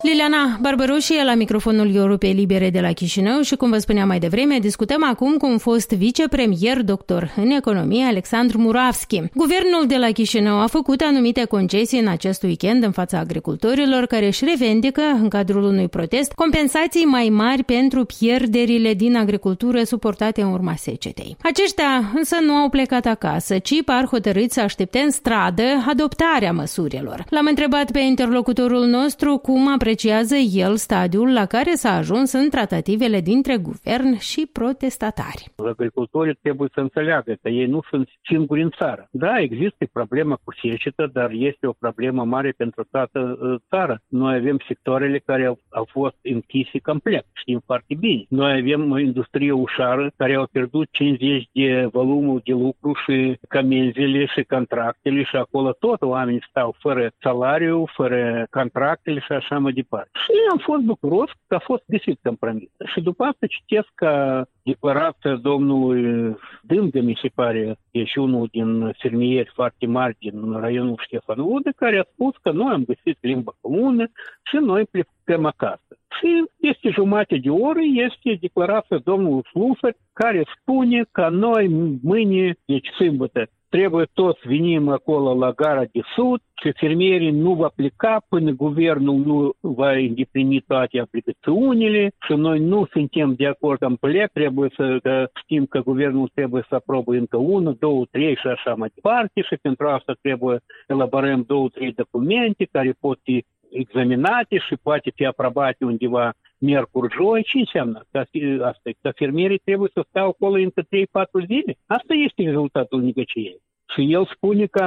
Liliana Barbaroșie la microfonul Europei Libere de la Chișinău și, cum vă spuneam mai devreme, discutăm acum cu un fost vicepremier, doctor în economie, Alexandru Muravski. Guvernul de la Chișinău a făcut anumite concesii în acest weekend în fața agricultorilor care își revendică, în cadrul unui protest, compensații mai mari pentru pierderile din agricultură suportate în urma secetei. Aceștia însă nu au plecat acasă, ci par hotărâți să aștepte în stradă adoptarea măsurilor. L-am întrebat pe interlocutorul nostru cum apreciază el stadiul la care s-a ajuns în tratativele dintre guvern și protestatari. Agricultorii trebuie să înțeleagă că ei nu sunt singuri în țară. Da, există problema cu secetă, dar este o problemă mare pentru toată țara. Noi avem sectoarele care au fost închise complet, știm foarte bine. Noi avem o industrie ușoară care au pierdut 50 de volumul de lucru și comenzile și contractele și acolo tot oamenii stau fără salariu, fără contractele și așa mai departe. Și am fost bucuros că a fost găsit compromis. Și după asta citesc că declarația domnului Dângă, mi se pare, e și unul din fermieri foarte mari din raionul Ștefan-Udă, care a spus că noi am găsit limba comună și noi plecăm acasă. Și este jumătate de oră, este declarația domnului Flusăr, care spune că noi mâine, deci sâmbătă, trebuie toți venim acolo la gara de sud și fermierii nu va pleca până guvernul nu va îndeplini toate obligațiunile și noi nu suntem de acord complet, trebuie să știm că guvernul trebuie să aprobe încă 1, 2, 3 și așa mai departe și pentru asta trebuie să elaborăm 2-3 documente care pot fi examinate și poate fi aprobate undeva miercuri, joi. Ce înseamnă asta? Că fermierii trebuie să stau acolo încă 3-4 zile? Asta este rezultatul negocierii. Și el spune că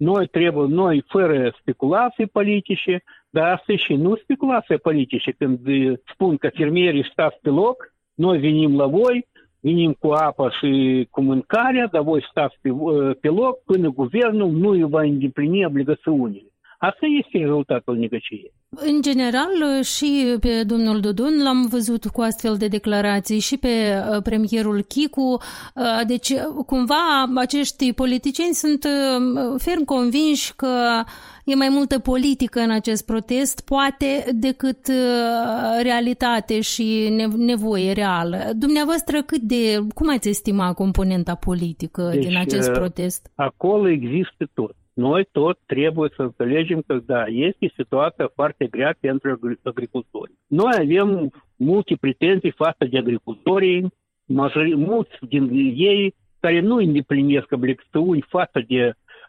noi fără speculații politice, dar asta și nu speculații politice. Când spun că fermierii stați pe loc, noi venim la voi, venim cu apă și cu mâncarea, dar voi stați pe loc până guvernul nu îi va îndeplini obligațiunile. Asta este rezultatul negocierii. În general, și pe domnul Dodon l-am văzut cu astfel de declarații și pe premierul Chicu. Deci, cumva, acești politicieni sunt ferm convinși că e mai multă politică în acest protest, poate, decât realitate și nevoie reală. Dumneavoastră, cum ați estima componenta politică din acest protest? Acolo există tot. Noi tot trebuie să înțelegem că, da, este situația foarte grea pentru agricultori. Noi avem multe pretenții față de agricultorii, mulți din ei care nu îndeplinesc obligațiuni față de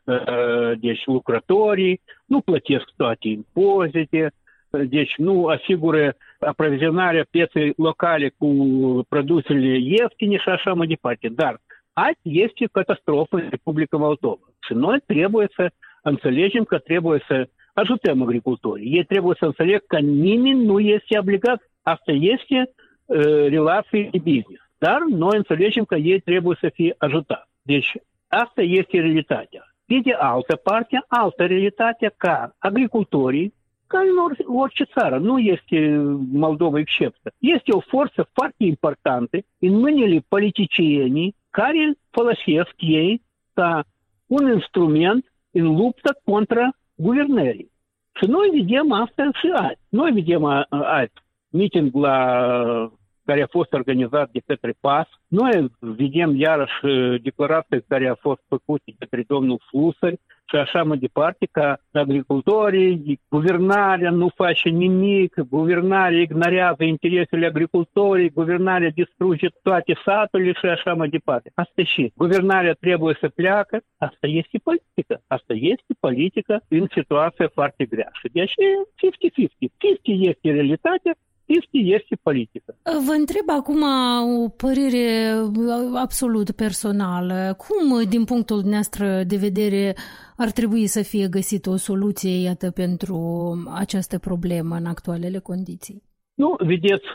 deci lucrătorii, nu plătesc toate impozite, deci nu asigură aprovizionarea pieței locale cu produsele ieftine și așa mai departe. Dar azi este catastrofă în Republica Moldova. Și noi trebuie să înțelegem că trebuie să ajutăm agricultorii. Ei trebuie să înțeleg că nimeni nu este obligat. Asta este relație de business. Dar noi înțelegem că ei trebuie să fie ajutați. Deci asta este realitatea. Pe de altă parte, altă realitate ca agricultorii, ca în orice țară, nu este Moldova excepție. Este o forță foarte importantă în mâinile politicienii care folosesc ei ca un instrument în luptă contra guvernării. Și noi vedem asta și azi. Noi vedem azi meeting care a fost organizat de către PAS. Noi vedem iarăși declarația care a fost făcută de către domnul Flusăr și așa mai departe, că agricultorii, guvernarea nu face nimic, guvernarea ignorează interesele agricultorii, guvernarea distruge toate saturile și așa mai departe. Asta și guvernarea trebuie să pleacă, asta este politică. Asta este politică în situație foarte grea. Și deci 50-50. 50 este realitatea, este politică. Vă întreb acum o părere absolut personală. Cum, din punctul dumneavoastră de vedere, ar trebui să fie găsită o soluție, iată, pentru această problemă în actualele condiții? Nu, vedeți,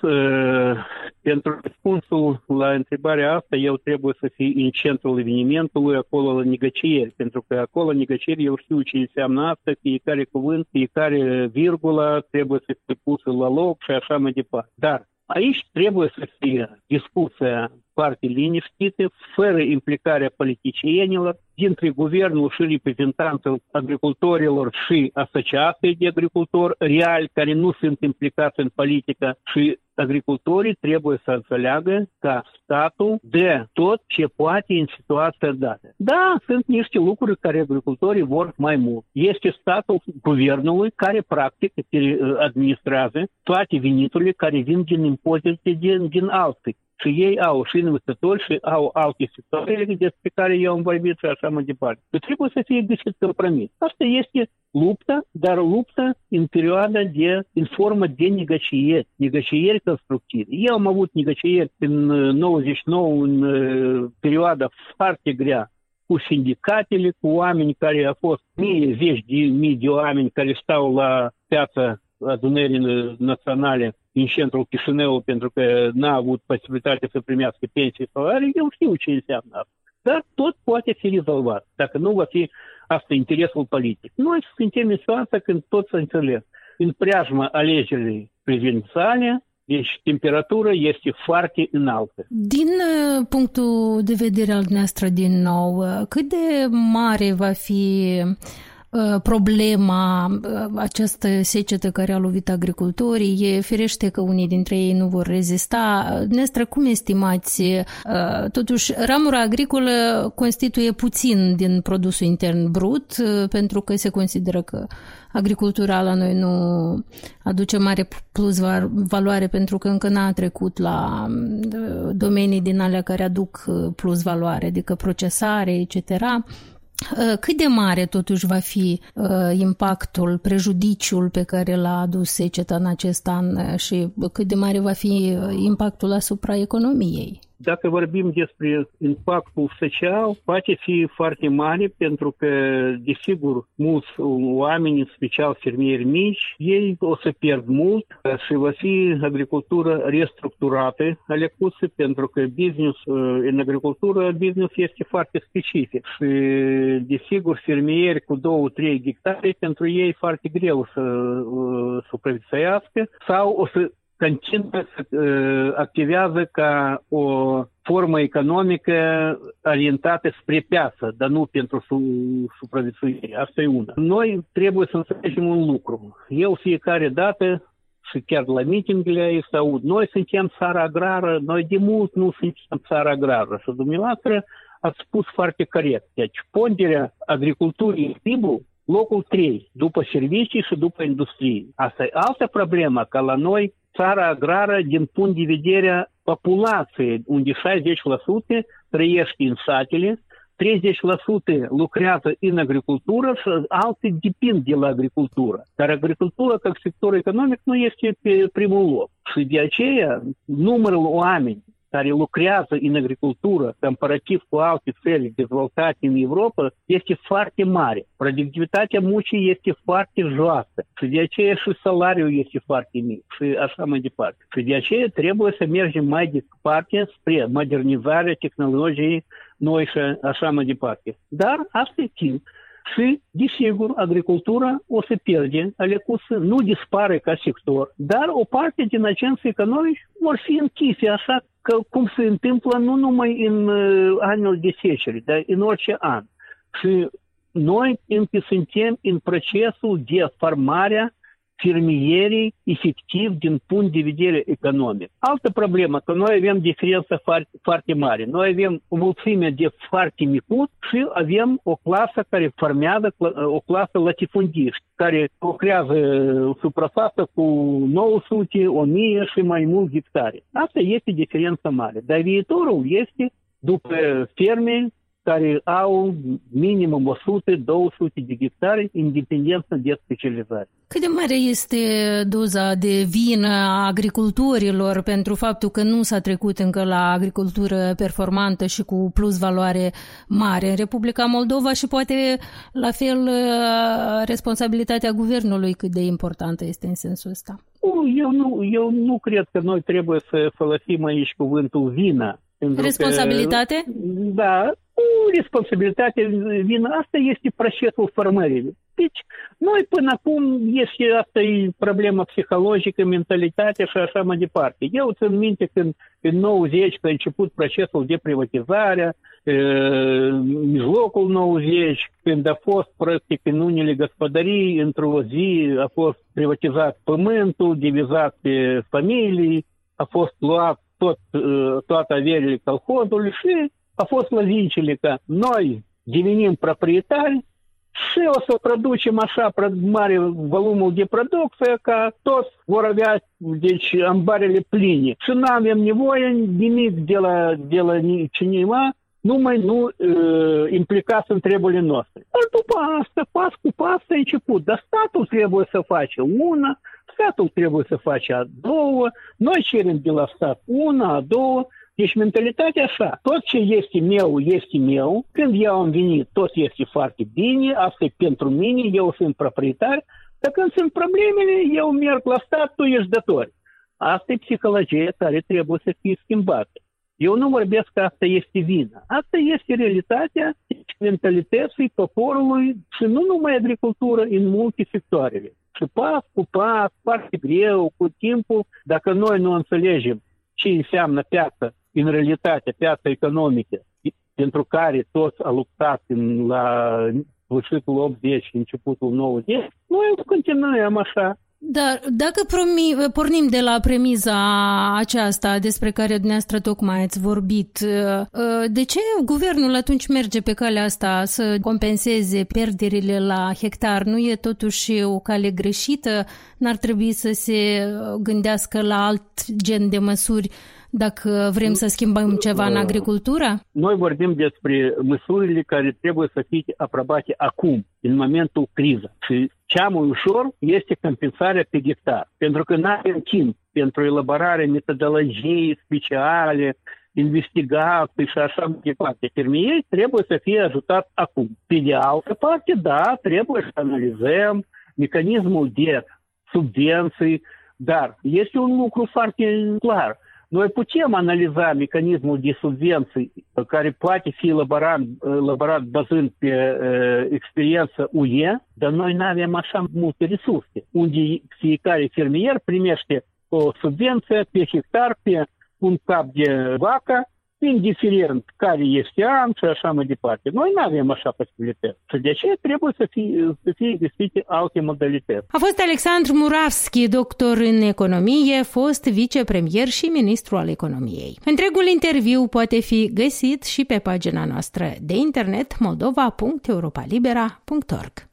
pentru răspunsul la întrebarea asta, eu trebuie să fiu în centrul evenimentului, acolo la negocieri, pentru că acolo negocieri, eu știu ce înseamnă asta, fiecare cuvânt, fiecare virgulă trebuie să fie pusă la loc și așa mai departe. Dar Aici trebuie să fie discuția foarte liniștită, fără implicarea politicienilor, dintre guvernul și reprezentantul agricultorilor și asociații de agricultori reali care nu sunt implicați în politică și agricultorii trebuie să înțeleagă că statul dă tot ce poate în situația dată. Da, sunt niște lucruri care agricultorii vor mai mult. Este statul guvernului care practic administrează toate veniturile care vin din impozite din alții. Și ei au și investitori și au alte sectoare despre care eu am vorbit și așa mai departe. Și trebuie să fie găsit compromis. Asta este luptă, dar luptă în perioada în formă de negocieri constructive. Eu am avut negocieri în 99, în perioada foarte grea, cu sindicatele, cu oameni care au fost zeci de mii de oameni care stau la piața adunării naționale în centrul Chișinău pentru că n-a avut posibilitate să primească pensii salarii, eu știu ce înseamnă asta. Dar tot poate fi rezolvat, dacă nu va fi asta interesul politic. Noi suntem în situația când tot să înțeleg. În preajma alegerilor prezidențiale, deci temperatura este foarte înaltă. Din punctul de vedere al dumneavoastră din nou, cât de mare va fi problema, această secetă care a lovit agricultorii? E firește că unii dintre ei nu vor rezista. Dumneavoastră, cum estimați? Totuși, ramura agricolă constituie puțin din produsul intern brut, pentru că se consideră că agricultura la noi nu aduce mare plus valoare, pentru că încă n-a trecut la domenii din alea care aduc plus valoare, adică procesare, etc. Cât de mare totuși va fi impactul, prejudiciul pe care l-a adus seceta în acest an și cât de mare va fi impactul asupra economiei? Dacă vorbim despre impactul social, poate fi foarte mare pentru că, desigur, mulți oameni, în special fermieri mici, ei o să pierd mult și va fi agricultură restructurată, alecusă, pentru că business, în agricultură, business este foarte specific și, desigur, fermieri cu 2-3 hectare, pentru ei foarte greu să supraviețuiască sau o să continuă să activează ca o formă economică orientată spre piață, dar nu pentru supraviețuire. Asta e una. Noi trebuie să înțelegem un lucru. Eu fiecare dată, și chiar la meeting-urile aici aud, noi suntem țara agrară, noi de mult nu suntem țara agrară. Și dumneavoastră ați spus foarte corect. Deci ponderea agriculturii în PIB-ul locul 3, după servicii și după industrie. Asta e altă problemă, că la noi țara agrară din punct de vedere populației, unde 60% trăiește în satele, 30% lucrează în agricultură și alții depind de la agricultură. Dar agricultura, ca sector economic, nu este pe primul loc. Și de aceea, numărul oameni care lucrează în agricultură, comparativ cu alte țări dezvoltate în Europa, este foarte mare. Productivitatea muncii este foarte joasă și de aceea și salariul este foarte mic și așa mai departe. Și de aceea trebuie să mergem mai departe spre modernizarea tehnologiei noi și așa mai departe. Dar asta e timp. Și, desigur, agricultura o să pierde, alecusă, nu dispare ca sector, dar o parte din agenții economici vor fi închise, așa că cum se întâmplă nu numai în anul de secere, dar în orice an. Și noi încă suntem în procesul de formare fermierii efectiv din punct de vedere economic. Altă problemă, că noi avem diferență foarte mare. Noi avem o mulțime de foarte micuți și avem o clasă care formează, o clasă latifundiști, care lucrează suprafață cu 900, 1000 și mai mulți hectare. Asta este diferența mare. Dar viitorul este după ferme care au minimum 100-200 de hectare, independență de specializare. Cât de mare este doza de vină a agricultorilor pentru faptul că nu s-a trecut încă la agricultură performantă și cu plus valoare mare în Republica Moldova și poate la fel responsabilitatea guvernului cât de importantă este în sensul ăsta? Eu nu cred că noi trebuie să folosim aici cuvântul vină. Responsabilitate? Da, responsabilitate, vină, asta este procesul formării. Deci, noi până acum este asta e problema psihologică, mentalitatea și așa mai departe. Eu țin minte când în 90, când a început procesul de privatizare, mijlocul 90, când a fost practic în unele gospodării, într-o zi a fost privatizat pământul, divizat pe familii, a fost luat toate averile colhozului și a fost lăzincile că noi devenim proprietari și o să producem așa mare volumul de producție ca toți vor avea deci ambarele pline. Și nu avem nevoie nimic de la cineva, numai nu implicați în treburile noastre. Dar după asta, pas cu pas, a început. Dar statul trebuie să face una, statul trebuie să face a doua, noi cerem de la stat una, a doua. Deci mentalitatea așa, tot ce este meu, când eu am venit, tot este foarte bine, asta e pentru mine, eu sunt proprietar, dar când sunt problemele, eu merg la stat, tu ești dator. Asta e psihologia care trebuie să fie schimbată. Eu nu vorbesc că asta este vina. Asta este realitatea mentalității poporului și nu numai agricultură, în multe sectoarele. Și pas cu pas, foarte greu, cu timpul, dacă noi nu înțelegem ce înseamnă piața, în realitate, piața economică, pentru care toți au luptat la sfârșitul 80 și începutul 90, noi continuăm așa. Dar dacă pornim de la premiza aceasta despre care dumneavoastră tocmai ați vorbit, de ce guvernul atunci merge pe calea asta să compenseze pierderile la hectar? Nu e totuși o cale greșită? N-ar trebui să se gândească la alt gen de măsuri dacă vrem să schimbăm ceva în agricultură? Noi vorbim despre măsurile care trebuie să fie aprobate acum, în momentul criză. Și cea mai ușor este compensarea pe hectar. Pentru că nu avem timp pentru elaborarea metodologii speciale, investigații și așa mai departe. Fermierii trebuie să fie ajutați acum. Pe de altă parte, da, trebuie să analizăm mecanismul de subvenții, dar este un lucru foarte clar. Noi putem analiza mecanismul de subvenții care poate fi elaborat bazând pe experiența UE, dar noi nu avem așa multe resurse, unde fiecare fermier primește o subvenție pe hectar, pe un cap de vacă, indiferent care este an și așa mai departe. Noi nu avem așa posibilități. Și de aceea trebuie să fie găsite alte modalități. A fost Alexandru Muravski, doctor în economie, fost vicepremier și ministru al economiei. Întregul interviu poate fi găsit și pe pagina noastră de internet moldova.europalibera.org.